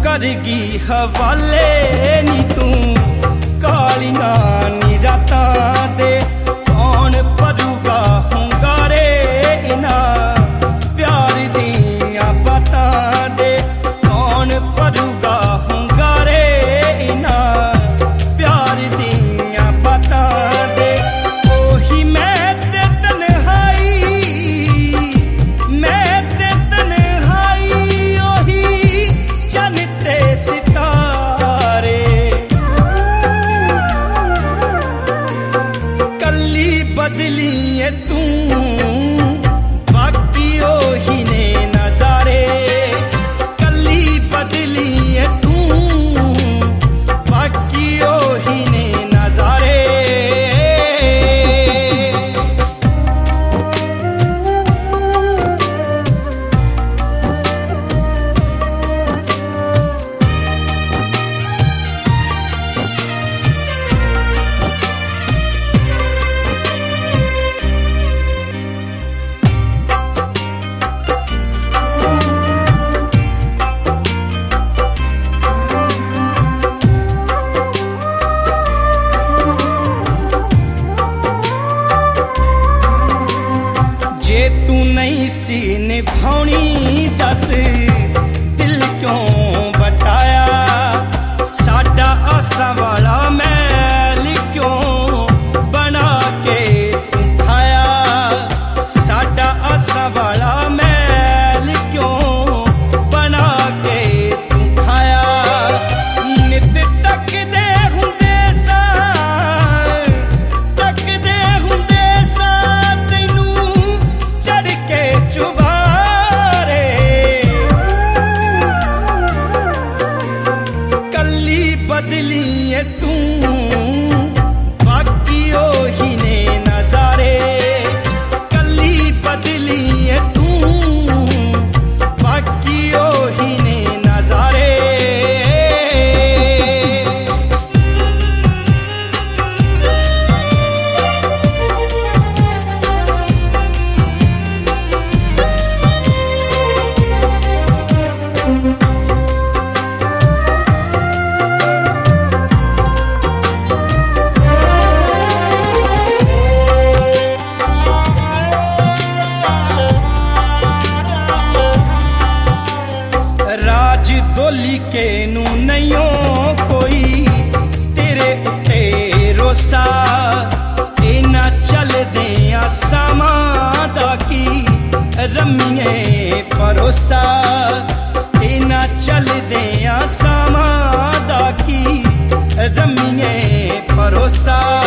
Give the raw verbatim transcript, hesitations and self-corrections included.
करगी हवाले नी तू कालियां नी रातां दे कौन भरूगा हुंगारे इन्हां प्यार दियां बातां दे कौन भरूगा हुंगारे इन्हां प्यार दियां बातां दे ओही मैं ते तन्हाई मैं ते तन्हाई ओही चन्न ते सितारे कल्ली बदली है तू बाकी ओही ने नजारे कल्ली बदली है तू बाकी ओही ने नजारे जे तू नहीं सी निभाउनी दस दिल क्यों बटाया साडा आसा वाला मैल क्यों बना के तू खाया साडा आसा वाला मैल क्यों बना के तू खाया नित तक दे हुंदे सा तक दे हुंदे सा तैनू चढ़ के चुबारे कल्ली बदली है तू बाकी ओही ने नजारे कल्ली बदली है तू बाकी ओही ने नजारे राज दोली के नू नईओ कोई तेरे उत्ते रोसा इना चलदे आ सामां दा की रम्मीए परोसा इना चलदे आ सामां दा की रम्मीए परोसा